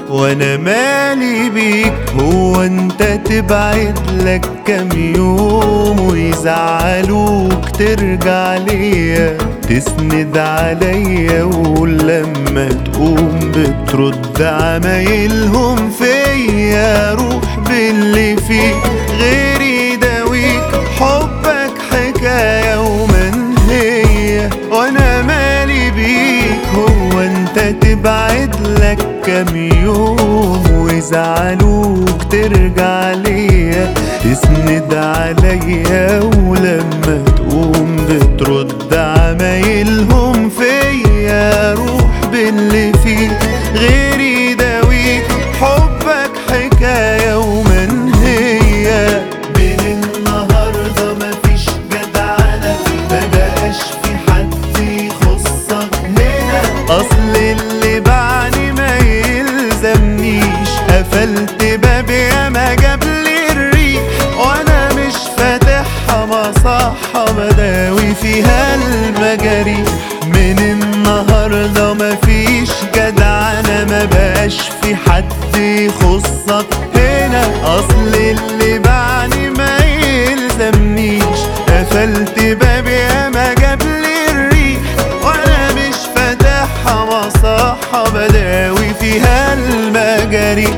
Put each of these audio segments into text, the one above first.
وانا مالي بيك؟ هو انت تبعد لك كام يوم ويزعلوك ترجع ليا تسند عليا، ولما تقوم بترد عمايلهم فيا؟ روح باللي فيك غيري داويك، حبك حكاية ومنهية وانا مالي بيك؟ هو انت تبعد لك كام يوم ويزعلوك ترجع ليا تسند عليا، ولما تقوم بترد عمايلهم فيا؟ روح باللي فيك غيري داويك، حبك حكاية ومنهية. من النهاردة مفيش جدعنة، مبقاش في حد يخصك هنا، أصل اللي بعدي ما يلزمنيش. قفلت باب ياما جابلي الريح وانا مش فاتحها مصحة بداوي فيها المجاريح. من النهاردة مفيش جدعنة، مبقاش في حد يخصك هنا، اصل اللي بعدي ما يلزمنيش. قفلت باب ياما جابلي الريح وانا مش فاتحها مصحة بداوي فيها المجاريح.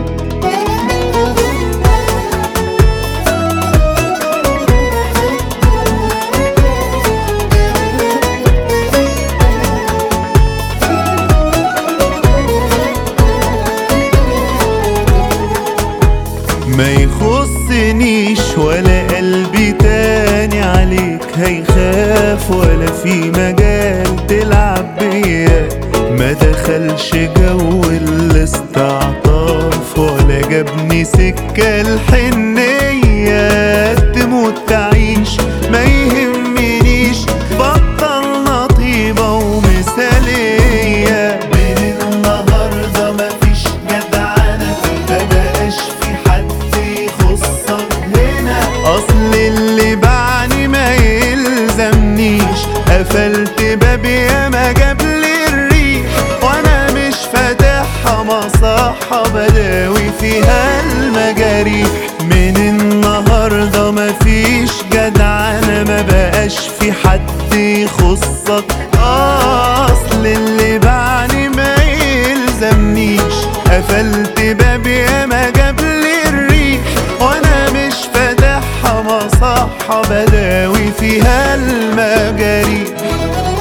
ما يخصنيش ولا قلبي تاني عليك هيخاف، ولا في مجال تلعب بيا. ما دخلش جو الاستعطاف ولا جابني سكة الحنية. تموت تعيش ما يهمنيش، بطلنا طيبة ومثالية. من النهاردة مفيش جدعنة، مبقاش في حد يخصك هنا، أصل اللي بعدي ما يلزمنيش. قفلت باب ياما جابلي الريح وانا مش فاتحها مصحة بداوي فيها المجاريح. من النهاردة مفيش جدعنة، مبقاش في حد يخصك، أصل اللي بعدي ما يلزمنيش. قفلت باب ياما جابلي الريح وانا مش فاتحها مصحة بداوي فيها المجاريح.